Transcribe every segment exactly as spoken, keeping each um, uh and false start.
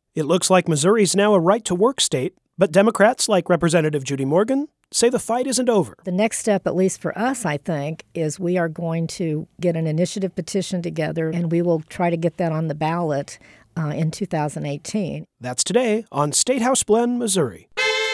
It looks like Missouri's now a right-to-work state, but Democrats like Representative Judy Morgan say the fight isn't over. The next step, at least for us, I think, is we are going to get an initiative petition together, and we will try to get that on the ballot uh, in two thousand eighteen. That's today on State House Blend, Missouri.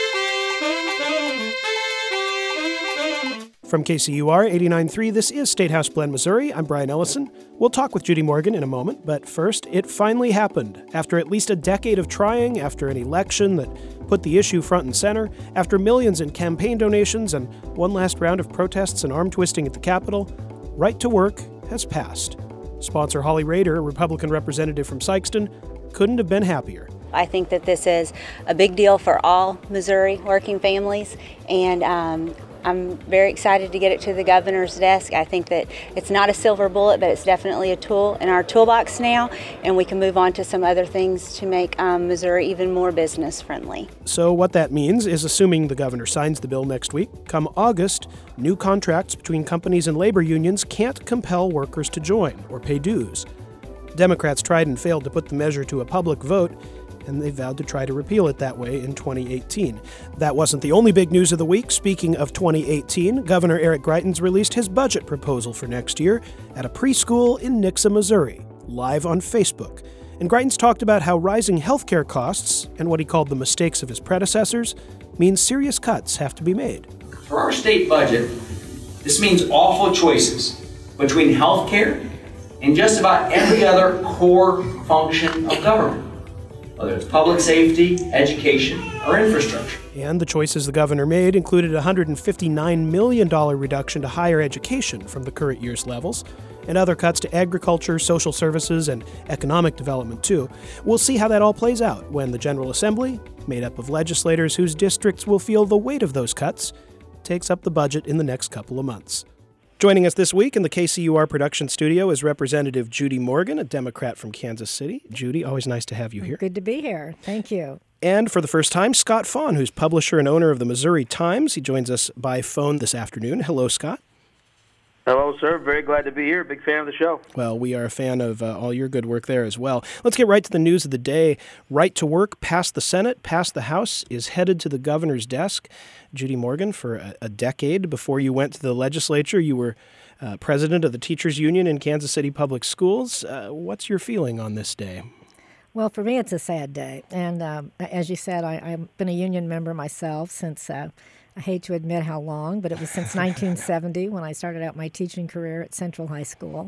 From K C U R eighty-nine point three, this is State House Blend, Missouri. I'm Brian Ellison. We'll talk with Judy Morgan in a moment, but first, it finally happened. After at least a decade of trying, after an election that put the issue front and center, after millions in campaign donations and one last round of protests and arm twisting at the Capitol, Right to Work has passed. Sponsor Holly Rader, a Republican representative from Sikeston, couldn't have been happier. I think that this is a big deal for all Missouri working families, and um, I'm very excited to get it to the governor's desk. I think that it's not a silver bullet, but it's definitely a tool in our toolbox now, and we can move on to some other things to make um, Missouri even more business friendly. So what that means is, assuming the governor signs the bill next week, come August, new contracts between companies and labor unions can't compel workers to join or pay dues. Democrats tried and failed to put the measure to a public vote, and they vowed to try to repeal it that way in twenty eighteen. That wasn't the only big news of the week. Speaking of twenty eighteen, Governor Eric Greitens released his budget proposal for next year at a preschool in Nixa, Missouri, live on Facebook. And Greitens talked about how rising healthcare costs and what he called the mistakes of his predecessors means serious cuts have to be made. For our state budget, this means awful choices between healthcare and just about every other core function of government, whether it's public safety, education, or infrastructure. And the choices the governor made included a one hundred fifty-nine million dollars reduction to higher education from the current year's levels, and other cuts to agriculture, social services, and economic development, too. We'll see how that all plays out when the General Assembly, made up of legislators whose districts will feel the weight of those cuts, takes up the budget in the next couple of months. Joining us this week in the K C U R production studio is Representative Judy Morgan, a Democrat from Kansas City. Judy, always nice to have you here. Good to be here. Thank you. And for the first time, Scott Faughn, who's publisher and owner of the Missouri Times. He joins us by phone this afternoon. Hello, Scott. Hello, sir. Very glad to be here. Big fan of the show. Well, we are a fan of uh, all your good work there as well. Let's get right to the news of the day. Right to Work passed the Senate, passed the House, is headed to the governor's desk. Judy Morgan, for a, a decade before you went to the legislature, you were uh, president of the Teachers Union in Kansas City Public Schools. Uh, what's your feeling on this day? Well, for me, it's a sad day. And um, as you said, I, I've been a union member myself since... Uh, I hate to admit how long, but it was since nineteen seventy when I started out my teaching career at Central High School.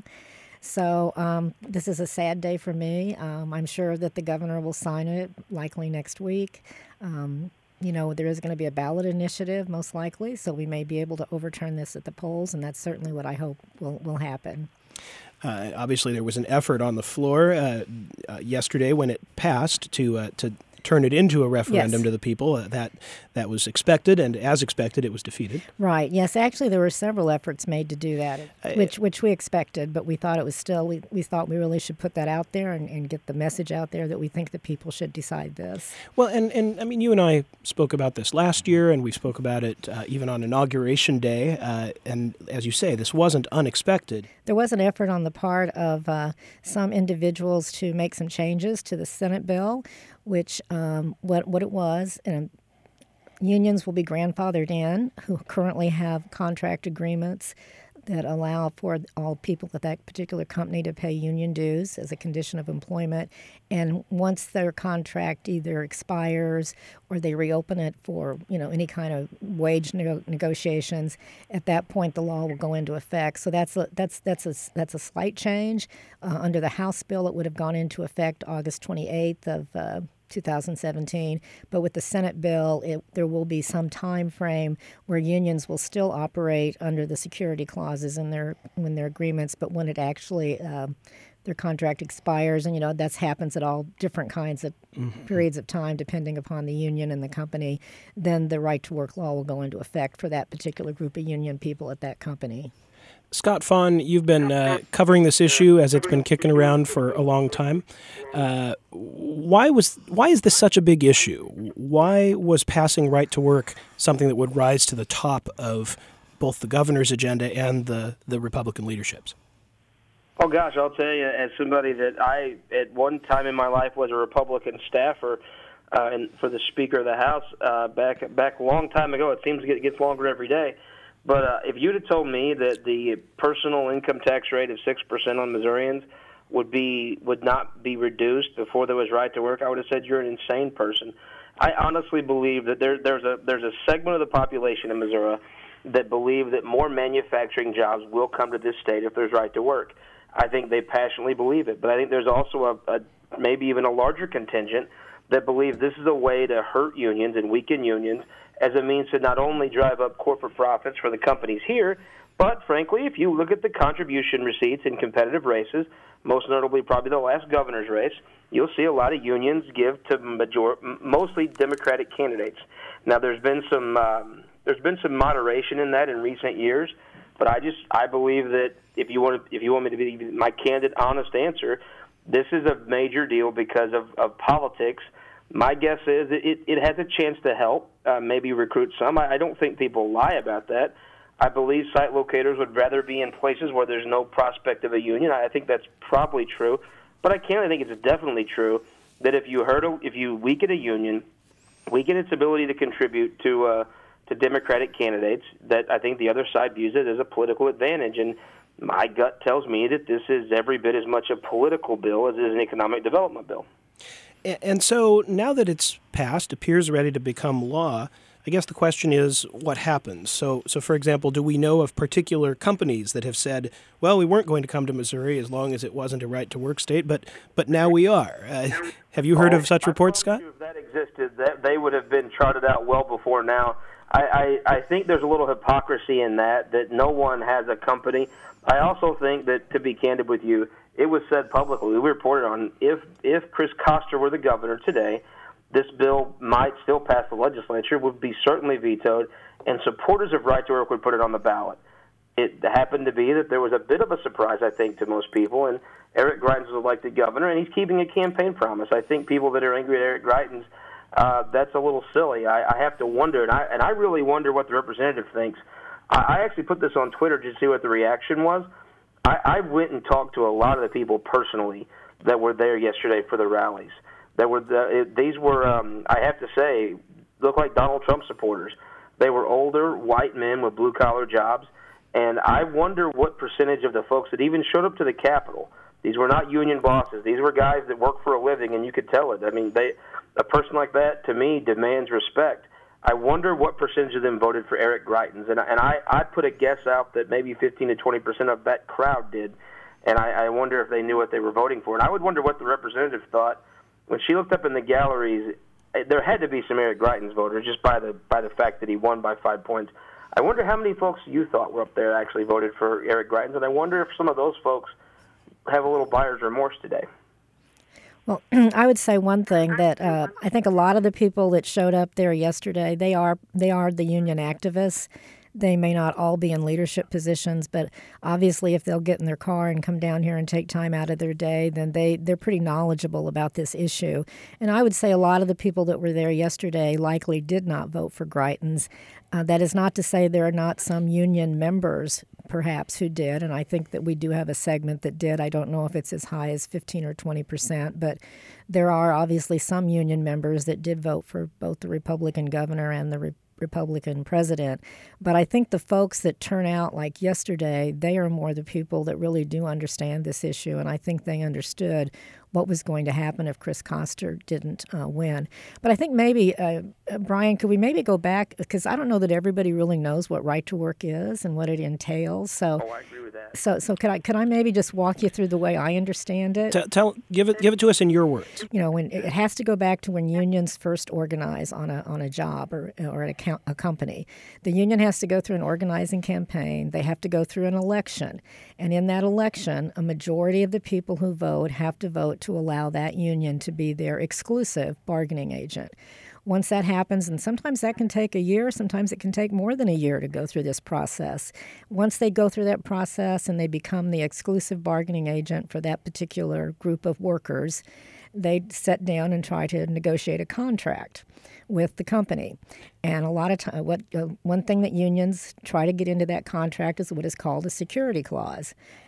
So um, this is a sad day for me. Um, I'm sure that the governor will sign it, likely next week. Um, you know, there is going to be a ballot initiative, most likely, so we may be able to overturn this at the polls, and that's certainly what I hope will, will happen. Uh, obviously, there was an effort on the floor uh, uh, yesterday when it passed to uh, to turn it into a referendum yes. to the people. Uh, that that was expected, and as expected, it was defeated. Right. Yes. Actually, there were several efforts made to do that, which which we expected, but we thought it was still, we, we thought we really should put that out there and, and get the message out there that we think the people should decide this. Well, and, and I mean, you and I spoke about this last year, and we spoke about it uh, even on Inauguration Day, uh, and as you say, this wasn't unexpected. There was an effort on the part of uh, some individuals to make some changes to the Senate bill, which um, what what it was, and unions will be grandfathered in who currently have contract agreements that allow for all people at that particular company to pay union dues as a condition of employment. And once their contract either expires or they reopen it for, you know, any kind of wage nego- negotiations, at that point the law will go into effect. So that's a, that's that's a that's a slight change. Uh, under the House bill, it would have gone into effect August twenty-eighth of Uh, two thousand seventeen, but with the Senate bill, it, there will be some time frame where unions will still operate under the security clauses in their in their agreements, but when it actually uh, their contract expires, and you know that happens at all different kinds of mm-hmm. periods of time depending upon the union and the company, then the right to work law will go into effect for that particular group of union people at that company. Scott Faughn, you've been uh, covering this issue as it's been kicking around for a long time. Uh, why was why is this such a big issue? Why was passing right to work something that would rise to the top of both the governor's agenda and the, the Republican leadership's? Oh, gosh, I'll tell you, as somebody that I, at one time in my life, was a Republican staffer uh, and for the Speaker of the House uh, back back a long time ago. It seems it gets longer every day. But uh, if you'd have told me that the personal income tax rate of six percent on Missourians would be would not be reduced before there was right to work, I would have said you're an insane person. I honestly believe that there, there's a there's a segment of the population in Missouri that believe that more manufacturing jobs will come to this state if there's right to work. I think they passionately believe it, but I think there's also a, a maybe even a larger contingent that believe this is a way to hurt unions and weaken unions as a means to not only drive up corporate profits for the companies here, but frankly, if you look at the contribution receipts in competitive races, most notably probably the last governor's race, you'll see a lot of unions give to major, mostly Democratic candidates. Now, there's been some um, there's been some moderation in that in recent years, but I just I believe that if you want to, if you want me to be my candid, honest answer, this is a major deal because of, of politics. My guess is it, it has a chance to help, uh, maybe recruit some. I, I don't think people lie about that. I believe site locators would rather be in places where there's no prospect of a union. I think that's probably true, but I can't. I think it's definitely true that if you hurt, a, if you weaken a union, weaken its ability to contribute to uh, to Democratic candidates, that I think the other side views it as a political advantage. And my gut tells me that this is every bit as much a political bill as it is an economic development bill. And so now that it's passed, appears ready to become law, I guess the question is what happens. So, so for example, do we know of particular companies that have said, well, we weren't going to come to Missouri as long as it wasn't a right-to-work state, but but now we are? Uh, have you heard oh, of such reports, Scott? If that existed, that they would have been charted out well before now. I, I, I think there's a little hypocrisy in that, that no one has a company. I also think that, to be candid with you, it was said publicly, we reported on, if if Chris Koster were the governor today, this bill might still pass the legislature, would be certainly vetoed, and supporters of right to work would put it on the ballot. It happened to be that there was a bit of a surprise, I think, to most people, and Eric Greitens was elected governor, and he's keeping a campaign promise. I think people that are angry at Eric Greitens, uh, that's a little silly. I, I have to wonder, and I, and I really wonder what the representative thinks. I, I actually put this on Twitter just to see what the reaction was. I, I went and talked to a lot of the people personally that were there yesterday for the rallies. That were the, it, these were, um, I have to say, look like Donald Trump supporters. They were older, white men with blue-collar jobs, and I wonder what percentage of the folks that even showed up to the Capitol, these were not union bosses. These were guys that work for a living, and you could tell it. I mean, they, a person like that, to me, demands respect. I wonder what percentage of them voted for Eric Greitens, and, and I, I put a guess out that maybe fifteen to twenty percent of that crowd did, and I, I wonder if they knew what they were voting for. And I would wonder what the representative thought. When she looked up in the galleries, there had to be some Eric Greitens voters just by the by the fact that he won by five points. I wonder how many folks you thought were up there actually voted for Eric Greitens, and I wonder if some of those folks have a little buyer's remorse today. Well, I would say one thing that uh, I think a lot of the people that showed up there yesterday, they are they are the union activists. They may not all be in leadership positions, but obviously if they'll get in their car and come down here and take time out of their day, then they, they're pretty knowledgeable about this issue. And I would say a lot of the people that were there yesterday likely did not vote for Greitens. Uh, that is not to say there are not some union members, perhaps, who did, and I think that we do have a segment that did. I don't know if it's as high as fifteen or twenty percent, but there are obviously some union members that did vote for both the Republican governor and the Republican Republican president. But I think the folks that turn out like yesterday, they are more the people that really do understand this issue, and I think they understood what was going to happen if Chris Koster didn't uh, win. But I think maybe, uh, Brian, could we maybe go back, because I don't know that everybody really knows what right to work is and what it entails. So, oh, I agree with that. So, so could I could I maybe just walk you through the way I understand it? Tell, tell give it give it to us in your words. You know, when it has to go back to when unions first organize on a on a job or or at a, a company. The union has to go through an organizing campaign. They have to go through an election, and in that election, a majority of the people who vote have to vote to allow that union to be their exclusive bargaining agent. Once that happens, and sometimes that can take a year, sometimes it can take more than a year to go through this process. Once they go through that process and they become the exclusive bargaining agent for that particular group of workers, they sit down and try to negotiate a contract with the company. And a lot of time, what uh, one thing that unions try to get into that contract is what is called a security clause.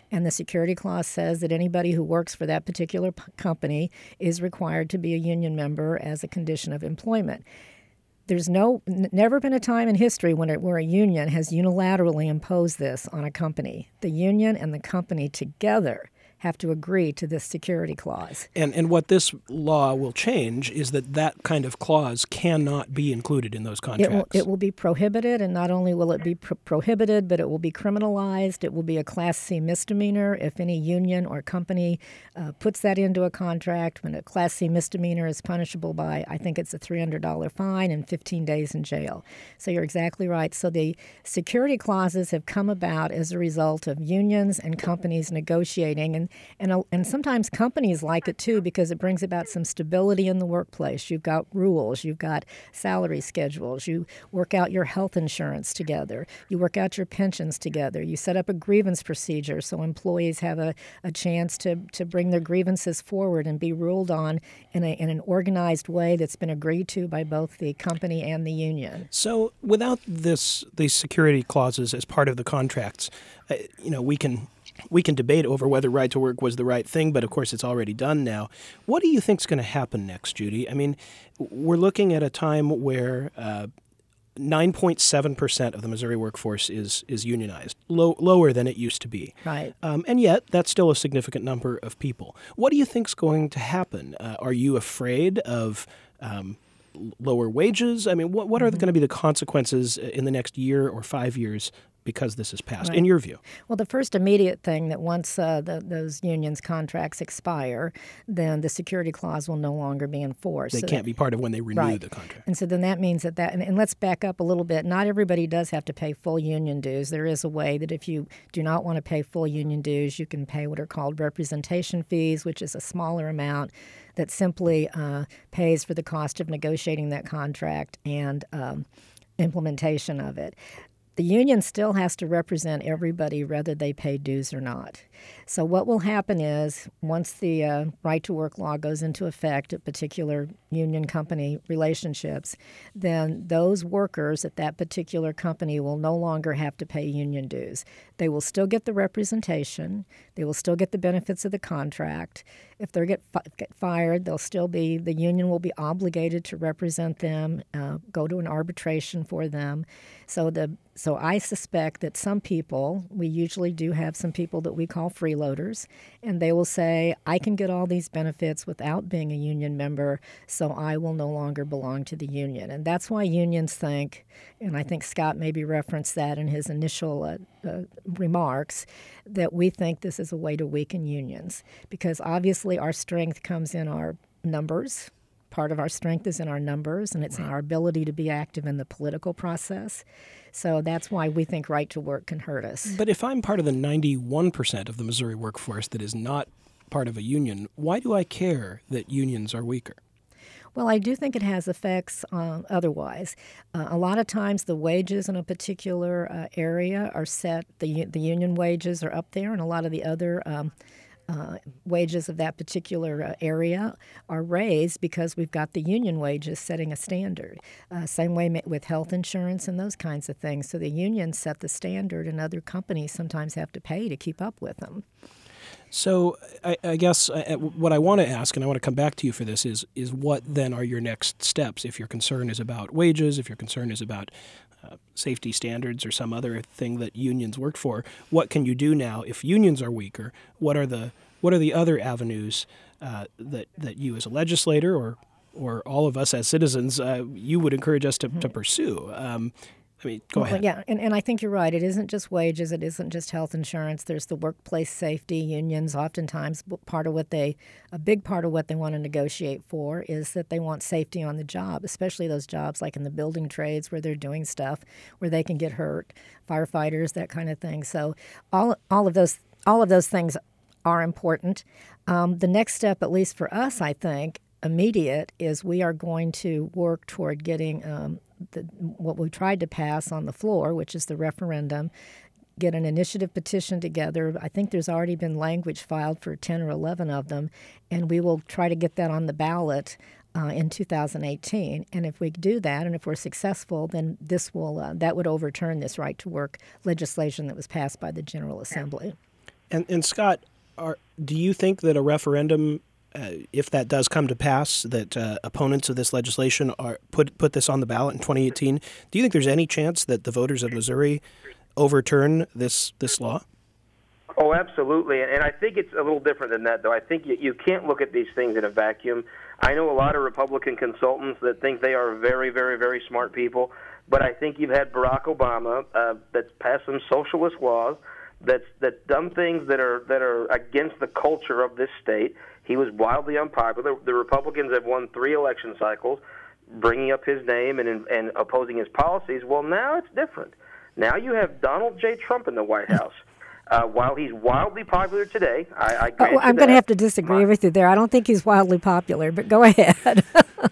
And the security clause says that anybody who works for that particular p- company is required to be a union member as a condition of employment. There's no, n- never been a time in history when it, where a union has unilaterally imposed this on a company. The union and the company together have to agree to this security clause. And and what this law will change is that that kind of clause cannot be included in those contracts. It will, it will be prohibited, and not only will it be pro- prohibited, but it will be criminalized. It will be a Class C misdemeanor if any union or company uh, puts that into a contract. When a Class C misdemeanor is punishable by, I think it's a three hundred dollars fine and fifteen days in jail. So you're exactly right. So the security clauses have come about as a result of unions and companies negotiating, and And, and sometimes companies like it, too, because it brings about some stability in the workplace. You've got rules. You've got salary schedules. You work out your health insurance together. You work out your pensions together. You set up a grievance procedure so employees have a, a chance to, to bring their grievances forward and be ruled on in, a, in an organized way that's been agreed to by both the company and the union. So without this, these security clauses as part of the contracts, uh, you know, we can... We can debate over whether right to work was the right thing, but of course it's already done now. What do you think is going to happen next, Judy? I mean, we're looking at a time where uh, nine point seven percent of the Missouri workforce is is unionized, low, lower than it used to be. Right. Um, and yet, that's still a significant number of people. What do you think is going to happen? Uh, are you afraid of um, lower wages? I mean, what, what are mm-hmm. going to be the consequences in the next year or five years because this is passed, right. in your view? Well, the first immediate thing that once uh, the, those unions' contracts expire, then the security clause will no longer be enforced. They so can't that, be part of when they renew right. the contract. And so then that means that that, and, and let's back up a little bit. Not everybody does have to pay full union dues. There is a way that if you do not want to pay full union dues, you can pay what are called representation fees, which is a smaller amount that simply uh, pays for the cost of negotiating that contract and um, implementation of it. The union still has to represent everybody whether they pay dues or not. So what will happen is once the uh, right-to-work law goes into effect at particular union-company relationships, then those workers at that particular company will no longer have to pay union dues. They will still get the representation. They will still get the benefits of the contract. If they get, fi- get fired, they'll still be, the union will be obligated to represent them, uh, go to an arbitration for them. So the so I suspect that some people, we usually do have some people that we call freeloaders, and they will say, I can get all these benefits without being a union member, so I will no longer belong to the union. And that's why unions think, and I think Scott maybe referenced that in his initial uh, uh, remarks, that we think this is a way to weaken unions, because obviously our strength comes in our numbers. Part of our strength is in our numbers, and it's in our ability to be active in the political process. So that's why we think right to work can hurt us. But if I'm part of the ninety-one percent of the Missouri workforce that is not part of a union, why do I care that unions are weaker? Well, I do think it has effects uh, otherwise. Uh, a lot of times the wages in a particular uh, area are set, the, the union wages are up there, and a lot of the other um, Uh, wages of that particular uh, area are raised because we've got the union wages setting a standard. Uh, same way ma- with health insurance and those kinds of things. So the unions set the standard, and other companies sometimes have to pay to keep up with them. So I, I guess I, what I want to ask, and I want to come back to you for this, is is what then are your next steps if your concern is about wages, if your concern is about uh, safety standards or some other thing that unions work for? What can you do now if unions are weaker? What are the what are the other avenues uh, that that you as a legislator or or all of us as citizens uh, you would encourage us to, mm-hmm. to pursue? Um, I mean, go well, ahead. Yeah, and, and I think you're right. It isn't just wages. It isn't just health insurance. There's the workplace safety. Unions oftentimes, part of what they, a big part of what they want to negotiate for is that they want safety on the job, especially those jobs like in the building trades where they're doing stuff where they can get hurt, firefighters, that kind of thing. So all all of those all of those things are important. Um, the next step, at least for us, I think, immediate, is we are going to work toward getting um, the, what we tried to pass on the floor, which is the referendum, get an initiative petition together. I think there's already been language filed for ten or eleven of them, and we will try to get that on the ballot uh, in two thousand eighteen. And if we do that, and if we're successful, then this will uh, that would overturn this right to work legislation that was passed by the General Assembly. And, and Scott, are, do you think that a referendum, uh, if that does come to pass, that uh, opponents of this legislation are put put this on the ballot in twenty eighteen, do you think there's any chance that the voters of Missouri overturn this this law? Oh, absolutely. And I think it's a little different than that, though. I think you, you can't look at these things in a vacuum. I know a lot of Republican consultants that think they are very, very, very smart people, but I think you've had Barack Obama uh, that's passed some socialist laws, that's that's done things that are that are against the culture of this state. He was wildly unpopular. The Republicans have won three election cycles, bringing up his name and and opposing his policies. Well, now it's different. Now you have Donald J. Trump in the White House. Uh, while he's wildly popular today, I, I grant oh, I'm going to have to disagree My, with you there. I don't think he's wildly popular, but go ahead.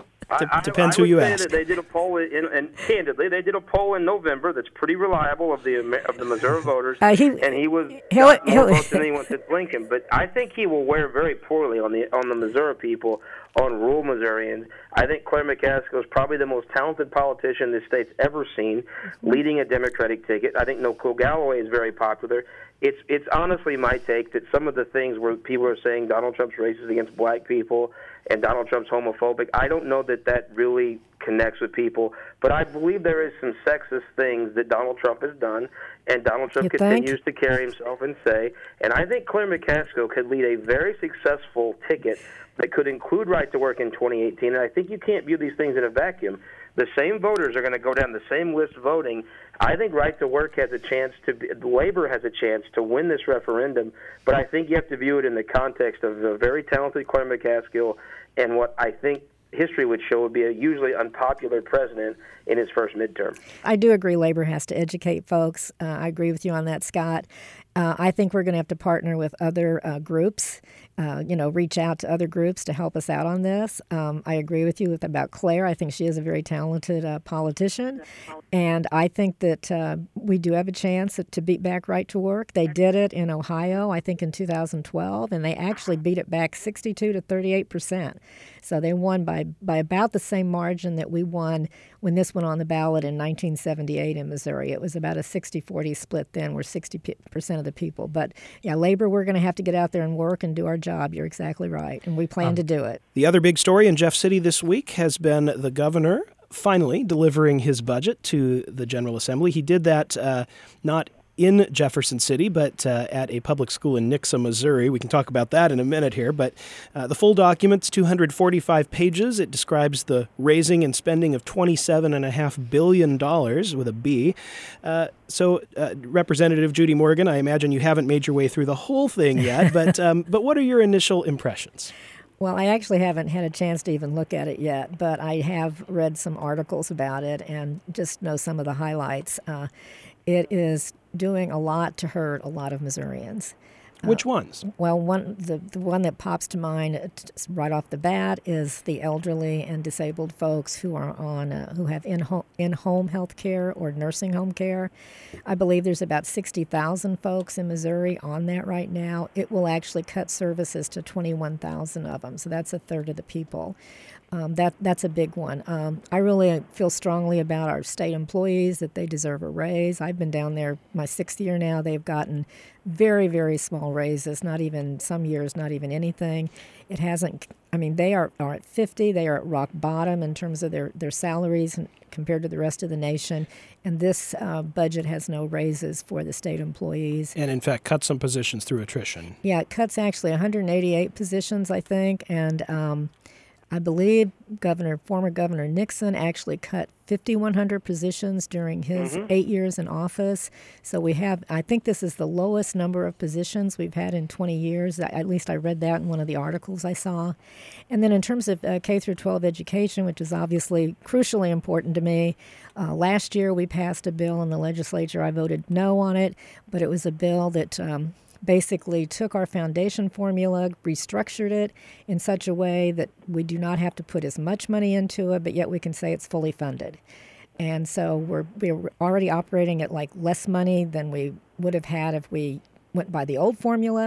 I, Depends I, I who you say ask. That they did a poll, in, and candidly, they did a poll in November that's pretty reliable of the of the Missouri voters, uh, he, and he was he'll, got more he'll, votes than anyone since Lincoln. But I think he will wear very poorly on the on the Missouri people, on rural Missourians. I think Claire McCaskill is probably the most talented politician this state's ever seen, leading a Democratic ticket. I think Nicole Galloway is very popular. It's it's honestly my take that some of the things where people are saying Donald Trump's racist against black people and Donald Trump's homophobic, I don't know that that really connects with people. But I believe there is some sexist things that Donald Trump has done, and Donald Trump you continues think? to carry himself and say. And I think Claire McCaskill could lead a very successful ticket that could include right to work in twenty eighteen. And I think you can't view these things in a vacuum. The same voters are going to go down the same list voting. I think right to work has a chance to be, labor has a chance to win this referendum, but I think you have to view it in the context of a very talented Claire McCaskill and what I think history would show would be a usually unpopular president in his first midterm. I do agree labor has to educate folks. Uh, I agree with you on that, Scott. Uh, I think we're going to have to partner with other uh, groups, uh, you know, reach out to other groups to help us out on this. Um, I agree with you with, about Claire. I think she is a very talented uh, politician. And I think that uh, we do have a chance to beat back right to work. They did it in Ohio, I think in two thousand twelve, and they actually beat it back sixty-two to thirty-eight percent. So they won by, by about the same margin that we won when this went on the ballot in nineteen seventy-eight in Missouri. It was about a sixty forty split then, where sixty percent of the people. But, yeah, labor, we're going to have to get out there and work and do our job. You're exactly right, and we plan um, to do it. The other big story in Jeff City this week has been the governor finally delivering his budget to the General Assembly. He did that uh, not in Jefferson City, but uh, at a public school in Nixa, Missouri. We can talk about that in a minute here, but uh, the full document's two hundred forty-five pages. It describes the raising and spending of twenty-seven point five billion dollars with a B. Uh, so, uh, Representative Judy Morgan, I imagine you haven't made your way through the whole thing yet, but um, but what are your initial impressions? Well, I actually haven't had a chance to even look at it yet, but I have read some articles about it and just know some of the highlights. Uh, it is doing a lot to hurt a lot of Missourians. Which uh, ones? Well, one the, the one that pops to mind right off the bat is the elderly and disabled folks who are on uh, who have in home in home health care or nursing home care. I believe there's about sixty thousand folks in Missouri on that right now. It will actually cut services to twenty-one thousand of them, so that's a third of the people. Um, that that's a big one. Um, I really feel strongly about our state employees, that they deserve a raise. I've been down there my sixth year now. They've gotten very, very small raises, not even some years, not even anything. It hasn't, I mean, they are, are at fifty. They are at rock bottom in terms of their, their salaries compared to the rest of the nation. And this uh, budget has no raises for the state employees. And in fact, cut some positions through attrition. Yeah, it cuts actually one hundred eighty-eight positions, I think. And um, I believe Governor, former Governor Nixon actually cut fifty-one hundred positions during his mm-hmm. eight years in office. So we have, I think this is the lowest number of positions we've had in twenty years. At least I read that in one of the articles I saw. And then in terms of uh, K through twelve education, which is obviously crucially important to me, uh, last year we passed a bill in the legislature. I voted no on it, but it was a bill that um, basically took our foundation formula, restructured it in such a way that we do not have to put as much money into it, but yet we can say it's fully funded. And so we're we're already operating at like less money than we would have had if we went by the old formula.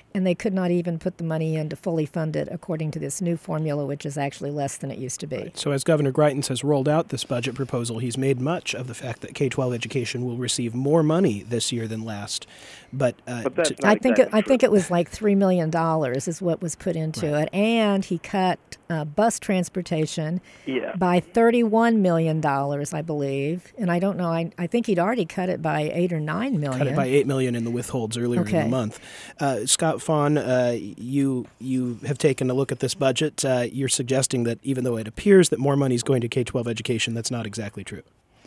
and they could not even put the money in to fully fund it according to this new formula, which is actually less than it used to be. Right. So as Governor Greitens has rolled out this budget proposal, he's made much of the fact that K twelve education will receive more money this year than last. But, uh, but that's to, not I think it, exactly I think it was like three million dollars is what was put into Right. it, and he cut uh, bus transportation Yeah. by thirty-one million dollars, I believe. And I don't know, I, I think he'd already cut it by eight or nine million. cut it by eight million dollars in the withholds earlier in Okay. the month. Uh, Scott Fawn, uh, you you have taken a look at this budget. Uh, you're suggesting that even though it appears that more money is going to K twelve education, that's not exactly true.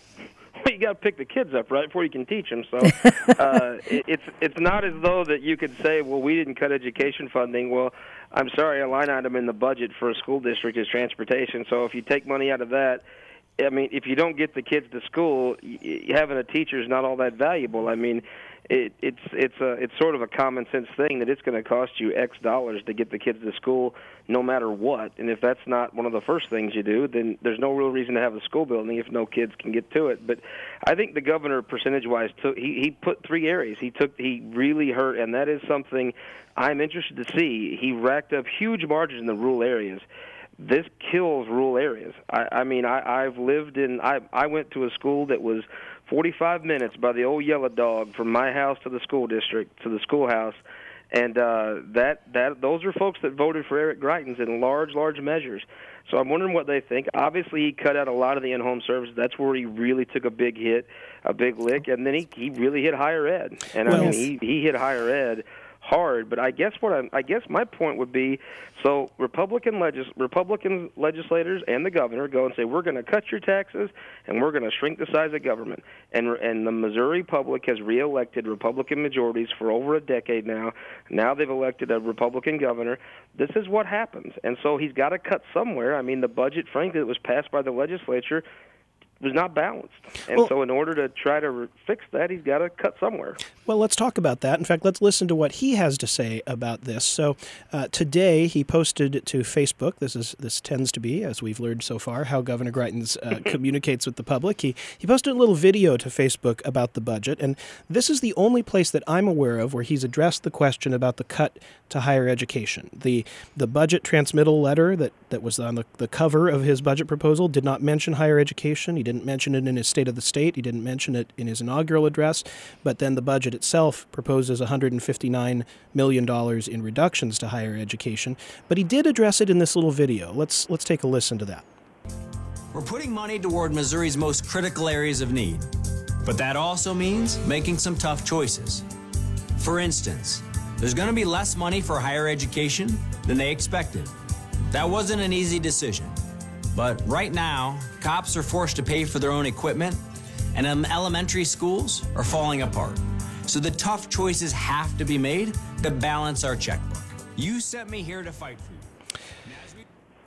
You got to pick the kids up, right, before you can teach them. So uh, it, it's it's not as though that you could say, well, we didn't cut education funding. Well, I'm sorry, a line item in the budget for a school district is transportation. So if you take money out of that, I mean, if you don't get the kids to school, y- having a teacher is not all that valuable. I mean, it, it's it's a it's sort of a common sense thing that it's going to cost you X dollars to get the kids to school, no matter what. And if that's not one of the first things you do, then there's no real reason to have a school building if no kids can get to it. But I think the governor, percentage-wise, took he, he put three areas. He took he really hurt, and that is something I'm interested to see. He racked up huge margins in the rural areas. This kills rural areas. I, I mean, I, I've lived in. I I went to a school that was forty-five minutes by the old Yellow Dog from my house to the school district to the schoolhouse, and uh, that that those are folks that voted for Eric Greitens in large large measures. So I'm wondering what they think. Obviously, he cut out a lot of the in-home services. That's where he really took a big hit, a big lick, and then he he really hit higher ed. And Well, I mean, he he hit higher ed hard. But I guess what I'm, I guess my point would be, so Republican legis, Republican legislators and the governor go and say, we're going to cut your taxes and we're going to shrink the size of government. And and the Missouri public has reelected Republican majorities for over a decade now. Now they've elected a Republican governor. This is what happens. And so he's got to cut somewhere. I mean, the budget, frankly, that was passed by the legislature was not balanced. And Well, so in order to try to re- fix that, he's got to cut somewhere. Well, let's talk about that. In fact, let's listen to what he has to say about this. So uh, today he posted to Facebook, this is this tends to be, as we've learned so far, how Governor Greitens uh, communicates with the public. He, he posted a little video to Facebook about the budget, and this is the only place that I'm aware of where he's addressed the question about the cut to higher education. The the budget transmittal letter that, that was on the, the cover of his budget proposal did not mention higher education. He didn't mention it in his State of the State. He didn't mention it in his inaugural address. But then the budget itself proposes one hundred fifty-nine million dollars in reductions to higher education. But he did address it in this little video. Let's let's take a listen to that. We're putting money toward Missouri's most critical areas of need. But that also means making some tough choices. For instance, there's going to be less money for higher education than they expected. That wasn't an easy decision. But right now, cops are forced to pay for their own equipment, and elementary schools are falling apart. So the tough choices have to be made to balance our checkbook. You sent me here to fight for you.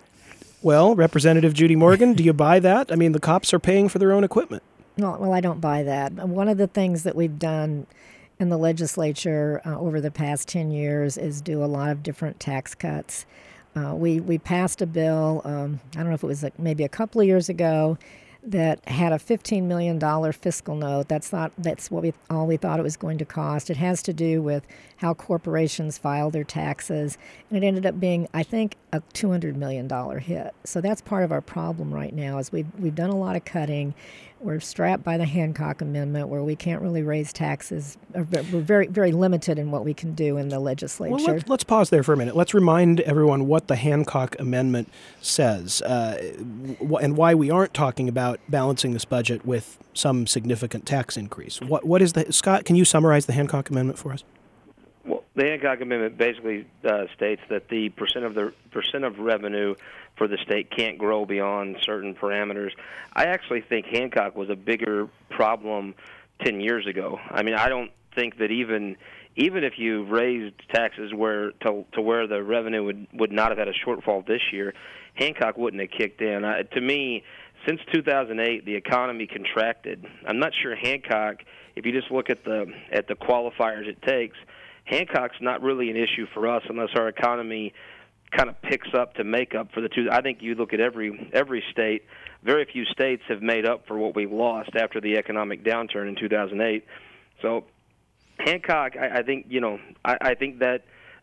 Well, Representative Judy Morgan, do you buy that? I mean, the cops are paying for their own equipment. Well, well, I don't buy that. One of the things that we've done in the legislature uh, over the past ten years is do a lot of different tax cuts. Uh, we, we passed a bill, um, I don't know if it was like maybe a couple of years ago, that had a fifteen million dollars fiscal note. That's not that's what we all we thought it was going to cost. It has to do with how corporations file their taxes, and it ended up being, I think, a two hundred million dollars hit. So that's part of our problem right now. Is we've we've done a lot of cutting. We're strapped by the Hancock Amendment, where we can't really raise taxes. We're very very limited in what we can do in the legislature. Well, let's, let's pause there for a minute. Let's remind everyone what the Hancock Amendment says uh, w- and why we aren't talking about balancing this budget with some significant tax increase. What what is the Scott? Can you summarize the Hancock Amendment for us? Well, the Hancock Amendment basically uh, states that the percent of the percent of revenue for the state can't grow beyond certain parameters. I actually think Hancock was a bigger problem ten years ago. I mean, I don't think that even even if you raised taxes where to to where the revenue would, would not have had a shortfall this year, Hancock wouldn't have kicked in. I, to me, since two thousand eight, the economy contracted. I'm not sure Hancock, if you just look at the at the qualifiers it takes, Hancock's not really an issue for us unless our economy kind of picks up to make up for the two. I think you look at every every state, very few states have made up for what we lost after the economic downturn in two thousand eight. So Hancock, I, I think, you know, I, I think that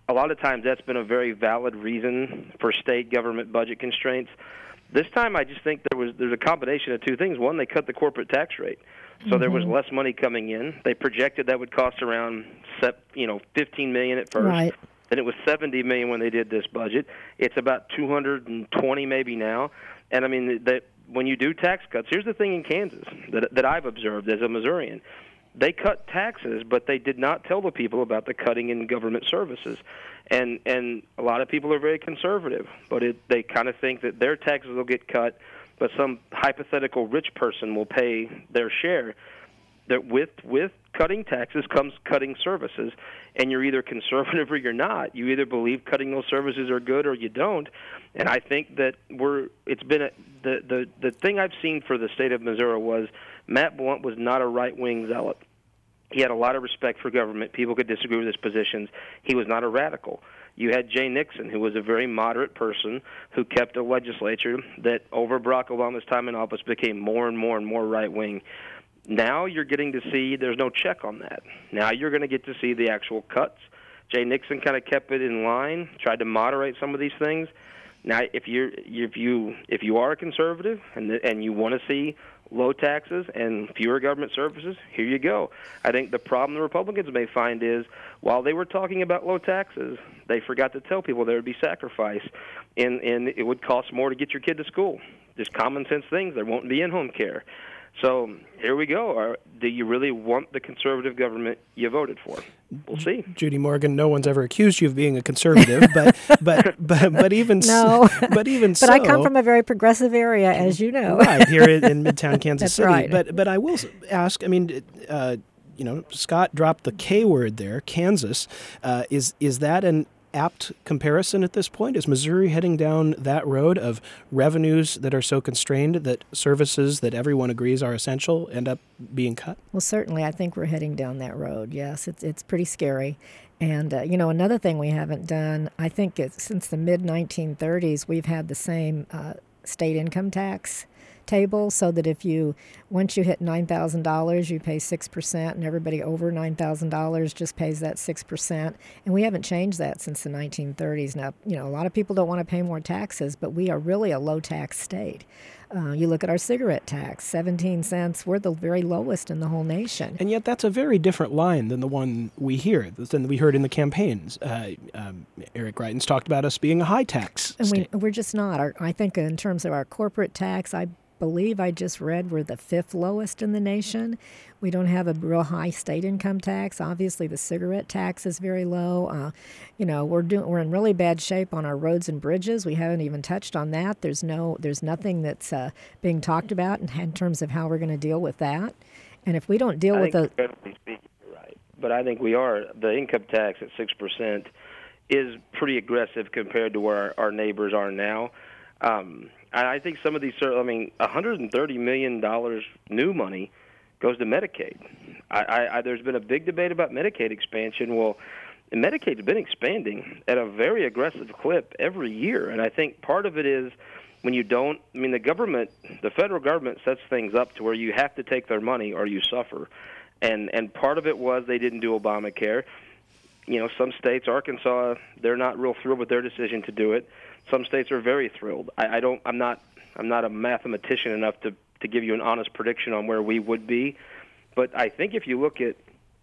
a lot of times that's been a very valid reason for state government budget constraints. This time I just think there was there's a combination of two things. One, they cut the corporate tax rate. So mm-hmm. there was less money coming in. They projected that would cost around you know fifteen million dollars at first. Right. Then it was seventy million dollars when they did this budget. It's about two hundred twenty maybe now. And I mean that when you do tax cuts, here's the thing in Kansas that that I've observed as a Missourian. They cut taxes, but they did not tell the people about the cutting in government services. And and a lot of people are very conservative, but it, they kind of think that their taxes will get cut, but some hypothetical rich person will pay their share. That with with cutting taxes comes cutting services, and you're either conservative or you're not. You either believe cutting those services are good or you don't. And I think that we're it's been a, the the the thing I've seen for the state of Missouri was Matt Blunt was not a right-wing zealot. He had a lot of respect for government. People could disagree with his positions. He was not a radical. You had Jay Nixon, who was a very moderate person who kept a legislature that over Barack Obama's time in office became more and more and more right-wing. Now you're getting to see there's no check on that. Now you're going to get to see the actual cuts. Jay Nixon kind of kept it in line, tried to moderate some of these things. Now, if you if you if you are a conservative and the, and you want to see low taxes and fewer government services, here you go. I think the problem the Republicans may find is while they were talking about low taxes, they forgot to tell people there would be sacrifice, and and it would cost more to get your kid to school. Just common sense things. There won't be in-home care. So here we go. Are, do you really want the conservative government you voted for? We'll see. Judy Morgan, no one's ever accused you of being a conservative, but but but but even no. so, but even but so, I come from a very progressive area, as you know, right here in, in Midtown Kansas That's City. Right. But but I will ask. I mean, uh, you know, Scott dropped the K word there, Kansas. Uh, is is that an apt comparison at this point? Is Missouri heading down that road of revenues that are so constrained that services that everyone agrees are essential end up being cut? Well, certainly, I think we're heading down that road. Yes, it's it's pretty scary. And, uh, you know, another thing we haven't done, I think it's since the mid nineteen thirties, we've had the same uh, state income tax table, so that if you, once you hit nine thousand dollars, you pay six percent, and everybody over nine thousand dollars just pays that six percent. And we haven't changed that since the nineteen thirties. Now, you know, a lot of people don't want to pay more taxes, but we are really a low-tax state. Uh, you look at our cigarette tax, seventeen cents. We're the very lowest in the whole nation. And yet that's a very different line than the one we hear, than we heard in the campaigns. Uh, um, Eric Greitens talked about us being a high-tax and state. We, we're just not. Our, I think in terms of our corporate tax, I believe I just read we're the fifth lowest in the nation. We don't have a real high state income tax. Obviously, the cigarette tax is very low. Uh, you know, we're doing we're in really bad shape on our roads and bridges. We haven't even touched on that. There's no there's nothing that's uh, being talked about in, in terms of how we're going to deal with that. And if we don't deal I with the speaking, you're right, but I think we are. The income tax at six percent is pretty aggressive compared to where our, our neighbors are now. Um, And I think some of these, I mean, one hundred thirty million dollars new money goes to Medicaid. I, I, I, there's been a big debate about Medicaid expansion. Well, Medicaid's been expanding at a very aggressive clip every year, and I think part of it is when you don't, I mean, the government, the federal government sets things up to where you have to take their money or you suffer. And, and part of it was they didn't do Obamacare. You know, some states, Arkansas, they're not real thrilled with their decision to do it. Some states are very thrilled. I, I don't. I'm not. I'm not a mathematician enough to, to give you an honest prediction on where we would be. But I think if you look at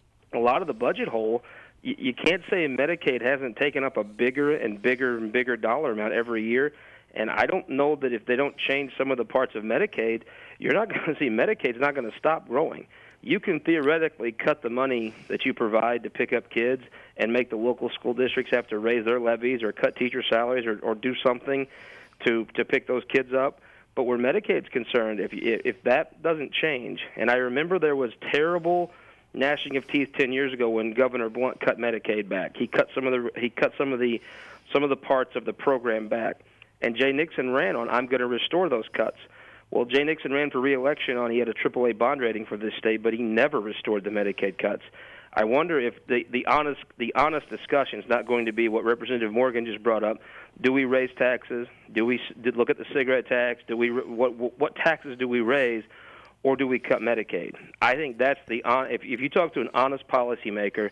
a lot of the budget hole, you, you can't say Medicaid hasn't taken up a bigger and bigger and bigger dollar amount every year. And I don't know that if they don't change some of the parts of Medicaid, you're not going to see Medicaid's not going to stop growing. You can theoretically cut the money that you provide to pick up kids and make the local school districts have to raise their levies or cut teacher salaries or, or do something to to pick those kids up. But where Medicaid's concerned, if if that doesn't change, and I remember there was terrible gnashing of teeth ten years ago when Governor Blunt cut Medicaid back. He cut some of the he cut some of the some of the parts of the program back, and Jay Nixon ran on I'm going to restore those cuts. Well, Jay Nixon ran for re-election on he had a triple A bond rating for this state, but he never restored the Medicaid cuts. I wonder if the, the honest the honest discussion is not going to be what Representative Morgan just brought up. Do we raise taxes? Do we did look at the cigarette tax? Do we what what taxes do we raise, or do we cut Medicaid? I think that's the if if you talk to an honest policymaker,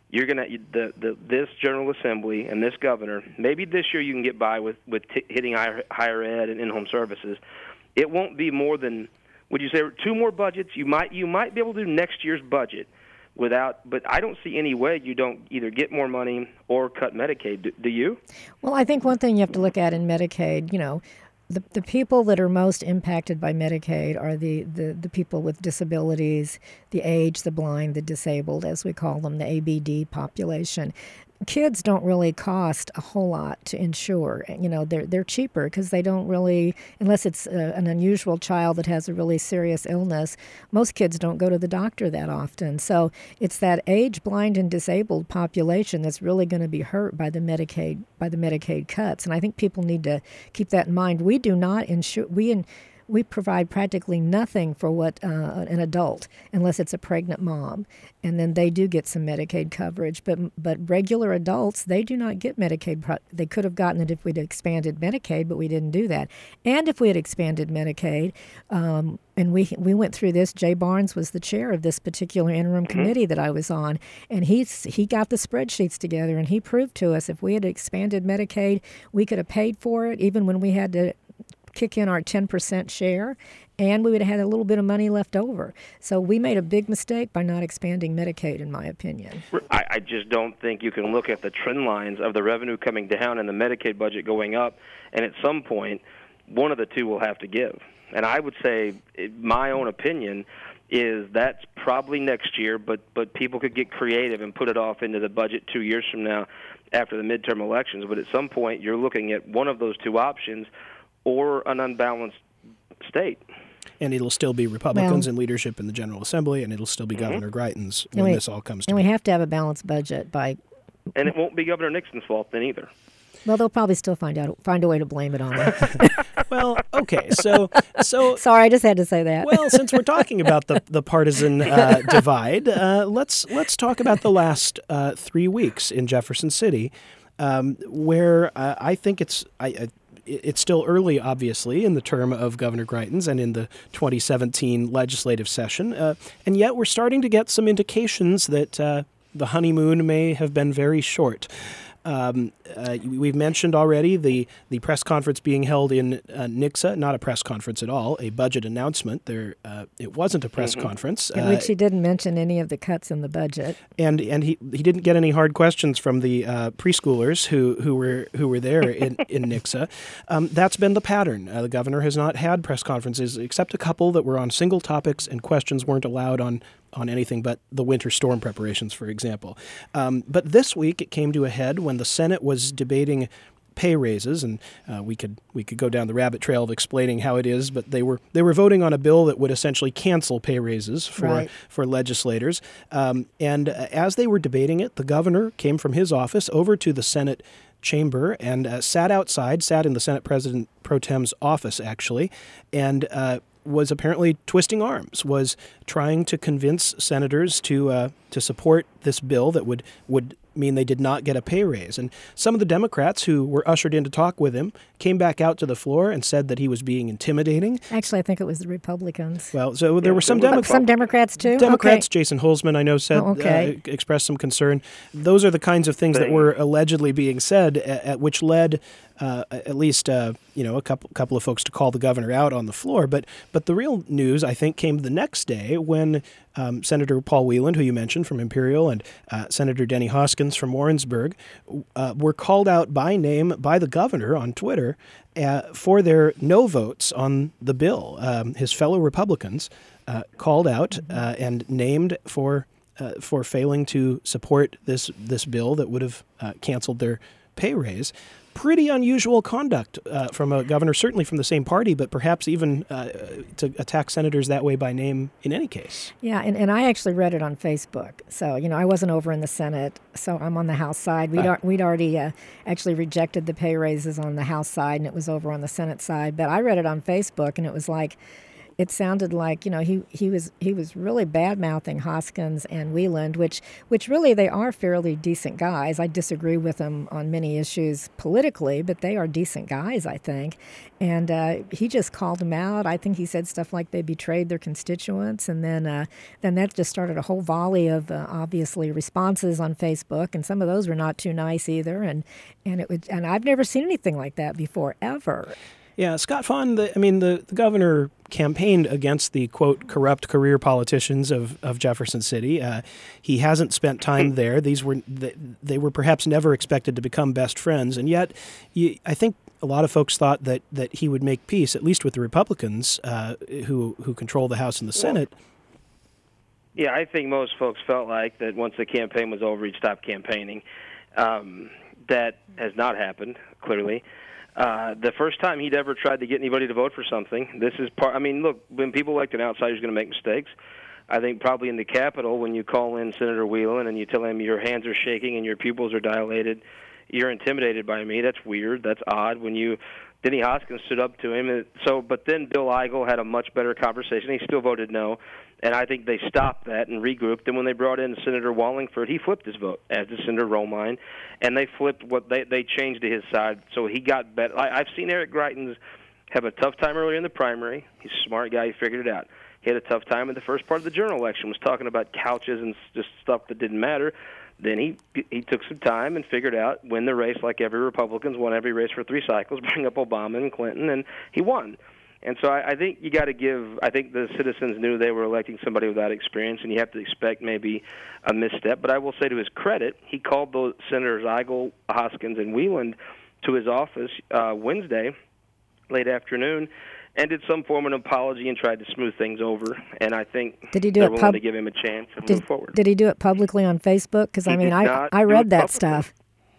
you're going to the, the this General Assembly and this governor, maybe this year you can get by with, with t- hitting higher, higher ed and in-home services. It won't be more than, would you say, two more budgets? You might you might be able to do next year's budget without, but I don't see any way you don't either get more money or cut Medicaid. Do, do you? Well, I think one thing you have to look at in Medicaid, you know, The, the people that are most impacted by Medicaid are the, the, the people with disabilities, the aged, the blind, the disabled, as we call them, the A B D population. Kids don't really cost a whole lot to insure. You know, they're they're cheaper because they don't really, unless it's a, an unusual child that has a really serious illness, most kids don't go to the doctor that often. So it's that aged, blind, and disabled population that's really going to be hurt by the Medicaid by the Medicaid cuts. And I think people need to keep that in mind. We do not insure. We in, We provide practically nothing for what uh, an adult, unless it's a pregnant mom, and then they do get some Medicaid coverage. But but regular adults, they do not get Medicaid. Pro- they could have gotten it if we'd expanded Medicaid, but we didn't do that. And if we had expanded Medicaid, um, and we we went through this, Jay Barnes was the chair of this particular interim Mm-hmm. committee that I was on, and he's he got the spreadsheets together, and he proved to us if we had expanded Medicaid, we could have paid for it, even when we had to kick in our ten percent share, and we would have had a little bit of money left over. So we made a big mistake by not expanding Medicaid, in my opinion. I, I just don't think you can look at the trend lines of the revenue coming down and the Medicaid budget going up, and at some point, one of the two will have to give. And I would say, my own opinion, is that's probably next year, but, but people could get creative and put it off into the budget two years from now after the midterm elections. But at some point, you're looking at one of those two options, or an unbalanced state. And it'll still be Republicans well, in leadership in the General Assembly, and it'll still be mm-hmm. Governor Greitens when we, this all comes to And be. we have to have a balanced budget by... And it won't be Governor Nixon's fault then either. Well, they'll probably still find out find a way to blame it on him. Well, okay, so... so Sorry, I just had to say that. Well, since we're talking about the, the partisan uh, divide, uh, let's, let's talk about the last uh, three weeks in Jefferson City, um, where uh, I think it's... I, I It's still early, obviously, in the term of Governor Greitens and in the twenty seventeen legislative session, uh, and yet we're starting to get some indications that uh, the honeymoon may have been very short. Um, uh, we've mentioned already the, the press conference being held in uh, Nixa, not a press conference at all, a budget announcement. There, uh, it wasn't a press mm-hmm. conference. In uh, which he didn't mention any of the cuts in the budget. And and he, he didn't get any hard questions from the uh, preschoolers who, who were who were there in, in Nixa. Um, that's been the pattern. Uh, the governor has not had press conferences except a couple that were on single topics, and questions weren't allowed on on anything but the winter storm preparations, for example. Um, but this week it came to a head when the Senate was debating pay raises, and uh, we could we could go down the rabbit trail of explaining how it is, but they were they were voting on a bill that would essentially cancel pay raises for right. for legislators. Um, and uh, as they were debating it, the governor came from his office over to the Senate chamber and uh, sat outside, sat in the Senate President Pro Tem's office, actually, and uh, was apparently twisting arms, was trying to convince senators to uh, to support this bill that would, would mean they did not get a pay raise. And some of the Democrats who were ushered in to talk with him came back out to the floor and said that he was being intimidating. Actually, I think it was the Republicans. Well, so there yeah, were some Democrats. Some Democrats, too? Democrats, okay. Jason Holzman, I know, said, oh, okay. uh, expressed some concern. Those are the kinds of things that were allegedly being said, at, at which led uh, at least uh, you know a couple couple of folks to call the governor out on the floor. But but the real news, I think, came the next day when um, Senator Paul Wieland, who you mentioned from Imperial, and uh, Senator Denny Hoskins from Warrensburg uh, were called out by name by the governor on Twitter uh, for their no votes on the bill. Um, his fellow Republicans uh, called out uh, and named for uh, for failing to support this this bill that would have uh, canceled their pay raise. Pretty unusual conduct uh, from a governor, certainly from the same party, but perhaps even uh, to attack senators that way by name in any case. Yeah, and, and I actually read it on Facebook. So, you know, I wasn't over in the Senate, so I'm on the House side. We'd, ar- we'd already uh, actually rejected the pay raises on the House side, and it was over on the Senate side. But I read it on Facebook, and it was like, it sounded like, you know, he, he was he was really bad-mouthing Hoskins and Wieland, which which really they are fairly decent guys. I disagree with them on many issues politically, but they are decent guys, I think. And uh, he just called them out. I think he said stuff like they betrayed their constituents, and then uh, then that just started a whole volley of uh, obviously responses on Facebook, and some of those were not too nice either. And and it would, and I've never seen anything like that before ever. Yeah, Scott Faughn, the, I mean, the, the governor campaigned against the, quote, corrupt career politicians of, of Jefferson City. Uh, he hasn't spent time there. These were they, they were perhaps never expected to become best friends, and yet you, I think a lot of folks thought that, that he would make peace, at least with the Republicans uh, who who control the House and the Senate. Yeah, I think most folks felt like that once the campaign was over, he'd stop campaigning. Um, that has not happened, clearly. Uh, the first time he'd ever tried to get anybody to vote for something, this is part, I mean, look, when people elect an outsider who's going to make mistakes, I think probably in the Capitol, when you call in Senator Wieland and you tell him your hands are shaking and your pupils are dilated, you're intimidated by me. That's weird. That's odd. When you, Denny Hoskins stood up to him. So, but then Bill Eigel had a much better conversation. He still voted no, and I think they stopped that and regrouped. And when they brought in Senator Wallingford, he flipped his vote, as did Senator Romine, and they flipped what they they changed to his side. So he got better. I, I've seen Eric Greitens have a tough time earlier in the primary. He's a smart guy. He figured it out. He had a tough time in the first part of the general election. Was talking about couches and just stuff that didn't matter. Then he he took some time and figured out, win the race like every Republican's won every race for three cycles, bring up Obama and Clinton, and he won. And so I, I think you got to give, I think the citizens knew they were electing somebody without experience, and you have to expect maybe a misstep. But I will say to his credit, he called those Senators Eigel, Hoskins, and Wieland to his office uh, Wednesday, late afternoon, and did some form of an apology and tried to smooth things over. And I think did he do they're it willing pub- to give him a chance and did, move forward. Did he do it publicly on Facebook? Because, I mean, I I read that stuff.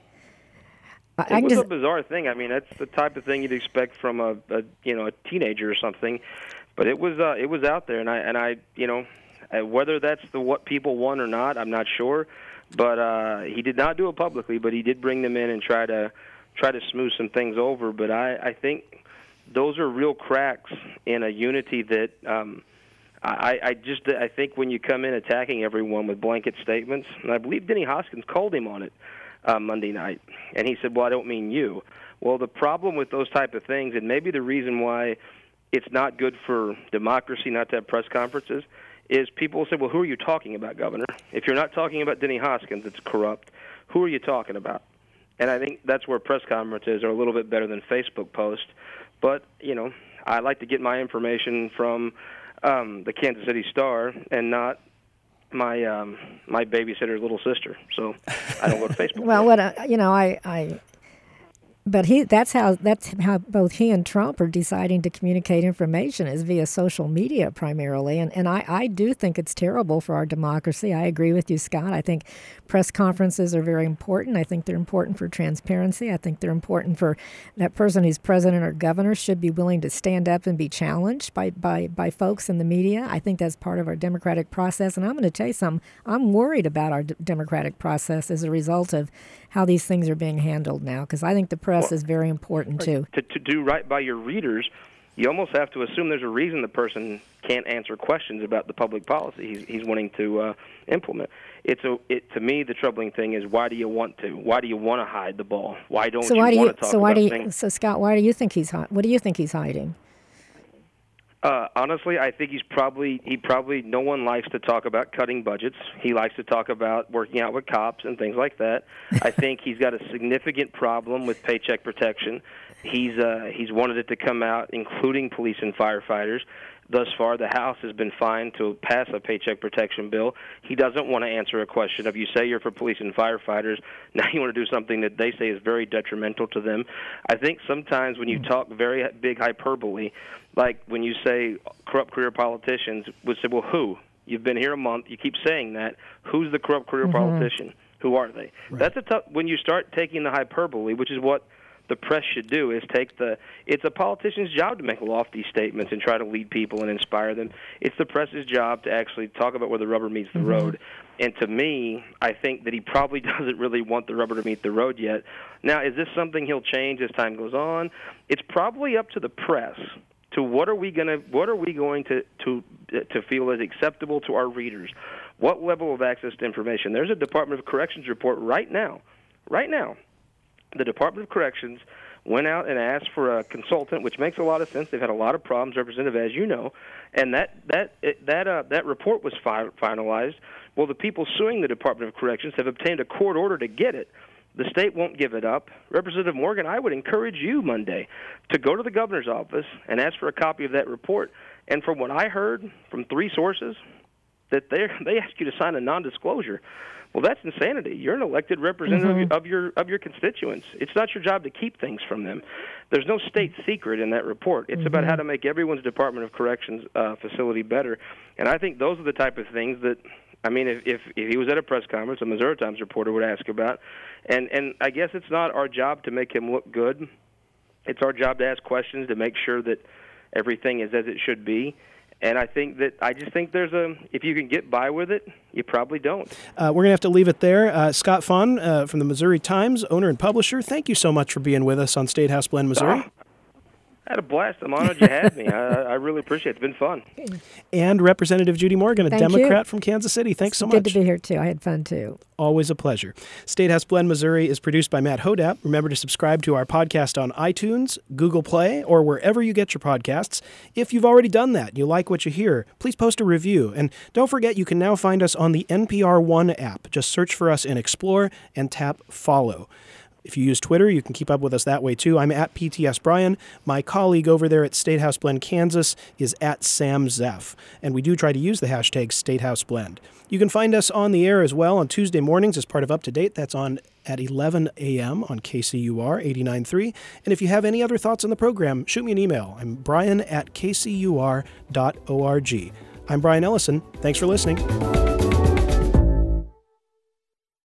It I was just, a bizarre thing. I mean, that's the type of thing you'd expect from a, a you know a teenager or something. But it was uh, it was out there, and I and I you know whether that's the what people want or not, I'm not sure. But uh, he did not do it publicly. But he did bring them in and try to try to smooth some things over. But I, I think those are real cracks in a unity that um, I, I just I think when you come in attacking everyone with blanket statements, and I believe Denny Hoskins called him on it uh, Monday night, and he said, "Well, I don't mean you." Well, the problem with those type of things, and maybe the reason why it's not good for democracy not to have press conferences, is people say, "Well, who are you talking about, Governor? If you're not talking about Denny Hoskins, it's corrupt. Who are you talking about?" And I think that's where press conferences are a little bit better than Facebook posts. But, you know, I like to get my information from um, the Kansas City Star and not my um, my babysitter's little sister. So I don't go to Facebook. well, what uh, you know, I, I but he that's how that's how both he and Trump are deciding to communicate information is via social media primarily. And and I, I do think it's terrible for our democracy. I agree with you, Scott. I think press conferences are very important. I think they're important for transparency. I think they're important for that person who's president or governor should be willing to stand up and be challenged by, by, by folks in the media. I think that's part of our democratic process. And I'm going to tell you something. I'm worried about our d- democratic process as a result of how these things are being handled now, because I think the press well, is very important too. To, to do right by your readers, you almost have to assume there's a reason the person can't answer questions about the public policy he's, he's wanting to uh, implement. It's a, it, to me, the troubling thing is, why do you want to? Why do you want to hide the ball? Why don't so you why do want you, to talk so why about do you, things? So, Scott, why do you think he's hi- what do you think he's hiding? Uh, honestly, I think he's probably he probably no one likes to talk about cutting budgets. He likes to talk about working out with cops and things like that. I think he's got a significant problem with paycheck protection. He's uh, he's wanted it to come out, including police and firefighters. Thus far, the House has been fine to pass a paycheck protection bill. He doesn't want to answer a question of, you say you're for police and firefighters, now you want to do something that they say is very detrimental to them. I think sometimes when you talk very big hyperbole, like when you say corrupt career politicians, would say, well, who? You've been here a month. You keep saying that. Who's the corrupt career mm-hmm. politician? Who are they? Right. That's a tough, when you start taking the hyperbole, which is what the press should do, is take the, it's a politician's job to make lofty statements and try to lead people and inspire them. It's the press's job to actually talk about where the rubber meets the mm-hmm. road. And to me, I think that he probably doesn't really want the rubber to meet the road yet. Now, is this something he'll change as time goes on? It's probably up to the press to to what are we going to what are we going to, to to feel as acceptable to our readers? What level of access to information? There's a Department of Corrections report right now. Right now, the Department of Corrections went out and asked for a consultant, which makes a lot of sense. They've had a lot of problems, Representative, as you know, and that that that uh, that report was fi- finalized. Well, the people suing the Department of Corrections have obtained a court order to get it. The state won't give it up. Representative Morgan, I would encourage you Monday to go to the governor's office and ask for a copy of that report. And from what I heard from three sources, that they they ask you to sign a non-disclosure. Well, that's insanity. You're an elected representative mm-hmm. of your of your constituents. It's not your job to keep things from them. There's no state secret in that report. It's mm-hmm. about how to make everyone's Department of Corrections uh, facility better. And I think those are the type of things that, I mean, if, if if he was at a press conference, a Missouri Times reporter would ask about. And and I guess it's not our job to make him look good. It's our job to ask questions to make sure that everything is as it should be. And I think that I just think there's a if you can get by with it, you probably don't. Uh, we're going to have to leave it there. Uh, Scott Fahn uh, from the Missouri Times, owner and publisher, thank you so much for being with us on State House Blend, Missouri. Oh, I had a blast. I'm honored you had me. I, I really appreciate it. It's been fun. And Representative Judy Morgan, a Thank Democrat you. from Kansas City. Thanks it's so much. Good to be here, too. I had fun, too. Always a pleasure. State House Blend, Missouri is produced by Matt Hodap. Remember to subscribe to our podcast on iTunes, Google Play, or wherever you get your podcasts. If you've already done that and you like what you hear, please post a review. And don't forget, you can now find us on the N P R One app. Just search for us in Explore and tap follow. If you use Twitter, you can keep up with us that way, too. I'm at P T S Brian. My colleague over there at State House Blend, Kansas, is at Sam Zeff. And we do try to use the hashtag State House Blend. You can find us on the air as well on Tuesday mornings as part of Up to Date. That's on at eleven a.m. on K C U R eighty-nine point three. And if you have any other thoughts on the program, shoot me an email. I'm brian at k c u r dot org. I'm Brian Ellison. Thanks for listening.